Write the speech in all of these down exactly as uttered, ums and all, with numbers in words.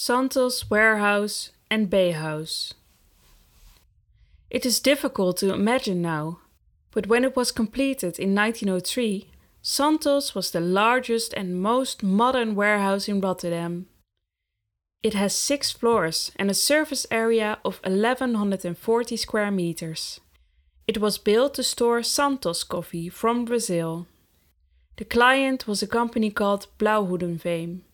Santos Warehouse and Bay House. It is difficult to imagine now, but when it was completed in nineteen oh three, Santos was the largest and most modern warehouse in Rotterdam. It has six floors and a surface area of eleven forty square meters. It was built to store Santos coffee from Brazil. The client was a company called Blauhoedenveem.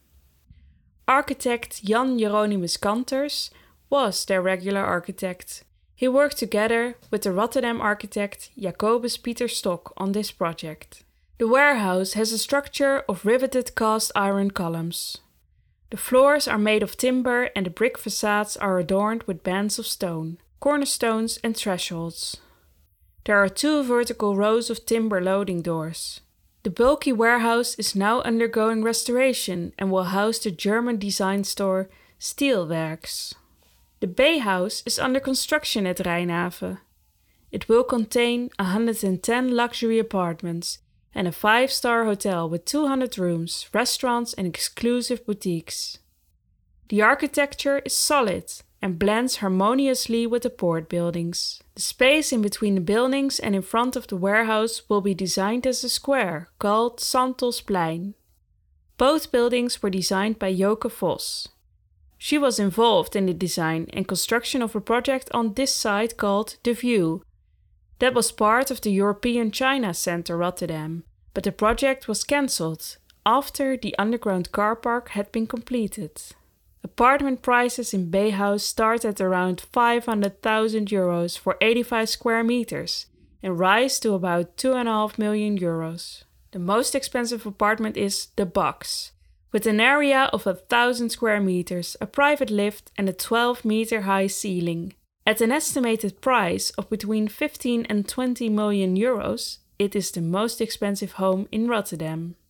Architect Jan Jeronimus Kanters was their regular architect. He worked together with the Rotterdam architect Jacobus Pieter Stok on this project. The warehouse has a structure of riveted cast iron columns. The floors are made of timber and the brick facades are adorned with bands of stone, cornerstones and thresholds. There are two vertical rows of timber loading doors. The bulky warehouse is now undergoing restoration and will house the German design store Steelwerks. The Bay House is under construction at Rijnhaven. It will contain one hundred ten luxury apartments and a five-star hotel with two hundred rooms, restaurants and exclusive boutiques. The architecture is solid and blends harmoniously with the port buildings. The space in between the buildings and in front of the warehouse will be designed as a square called Santosplein. Both buildings were designed by Joke Vos. She was involved in the design and construction of a project on this site called The View. That was part of the European China Center Rotterdam, but the project was cancelled after the underground car park had been completed. Apartment prices in Bay House start at around five hundred thousand euros for eighty-five square meters and rise to about two point five million euros. The most expensive apartment is The Box, with an area of one thousand square meters, a private lift and a twelve meter high ceiling. At an estimated price of between fifteen and twenty million euros, it is the most expensive home in Rotterdam.